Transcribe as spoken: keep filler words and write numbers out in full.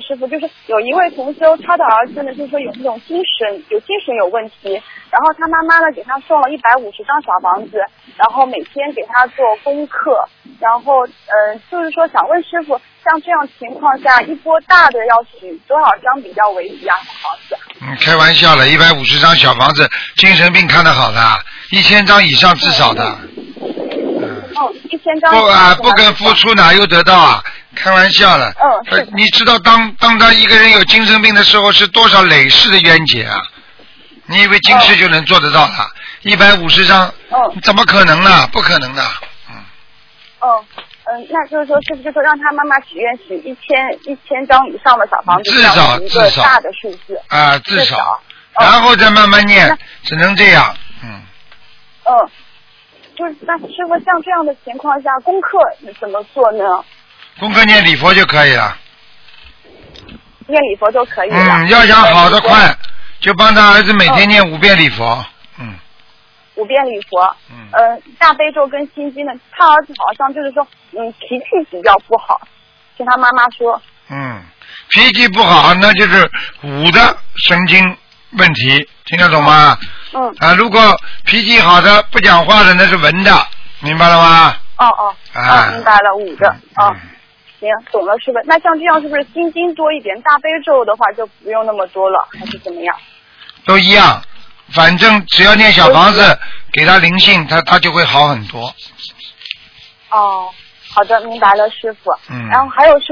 师傅，就是有一位同修，他的儿子呢，就是说有这种精神有精神有问题，然后他妈妈呢给他送了一百五十张小房子，然后每天给他做功课，然后呃就是说想问师傅，像这样情况下，一波大的要许多少张比较为宜啊？小房子？ 嗯，开玩笑了，一百五十张小房子，精神病看得好的，一千张以上至少的。 哦，一千张。 不啊，不肯付出哪有得到啊？开玩笑了。 嗯，是。 你知道当当他一个人有精神病的时候，是多少累世的冤结啊？你以为今世就能做得到了？一百五十张， 嗯， 怎么可能呢？不可能的。嗯。 哦。嗯，那就是说，是不是说让他妈妈许愿许一千一千张以上的小房子， 至少一个大的数字啊，至少， 至少然后再慢慢念，只能这样，嗯。 嗯，就是那师傅像这样的情况下，功课怎么做呢？ 功课念礼佛就可以了。 念礼佛就可以了。 嗯，要想好的快，就帮他儿子每天念五遍礼佛。嗯。 五遍礼佛。嗯。呃，大悲咒跟心经呢，他儿子好像就是说，嗯，脾气比较不好，听他妈妈说。 嗯，脾气不好，那就是五的神经问题，听得懂吗？ 嗯。 啊，如果脾气好的不讲话的，那是文的，明白了吗？ 哦哦。啊，明白了，五的。啊。嗯行，懂了，是不是？那像这样是不是心经多一点，大悲咒的话就不用那么多了，还是怎么样？ 都一样，反正只要念小房子，给他灵性，他他就会好很多。 哦，好的，明白了，师傅。 嗯。 然后还有是。